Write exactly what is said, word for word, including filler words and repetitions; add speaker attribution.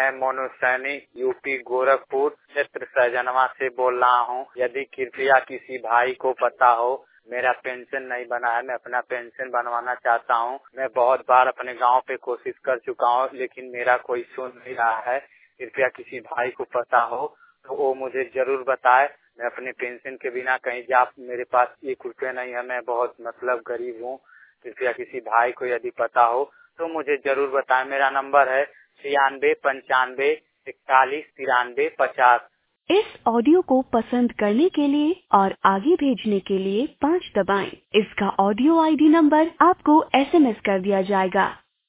Speaker 1: मैं मोनू सैनी यूपी गोरखपुर क्षेत्र सहजनवा से बोल रहा हूँ। यदि कृपया किसी भाई को पता हो मेरा पेंशन नहीं बना है, मैं अपना पेंशन बनवाना चाहता हूँ। मैं बहुत बार अपने गांव पे कोशिश कर चुका हूँ लेकिन मेरा कोई सुन नहीं रहा है। कृपया किसी भाई को पता हो तो वो मुझे जरूर बताए। मैं अपने पेंशन के बिना कहीं जा, मेरे पास एक रुपये नहीं है, मैं बहुत मतलब गरीब हूँ। कृपया किसी भाई को यदि पता हो तो मुझे जरूर बताएं। मेरा नंबर है छियानवे पंचानवे इकतालीस तिरानवे पचास।
Speaker 2: इस ऑडियो को पसंद करने के लिए और आगे भेजने के लिए पाँच दबाएं। इसका ऑडियो आईडी नंबर आपको एसएमएस कर दिया जाएगा।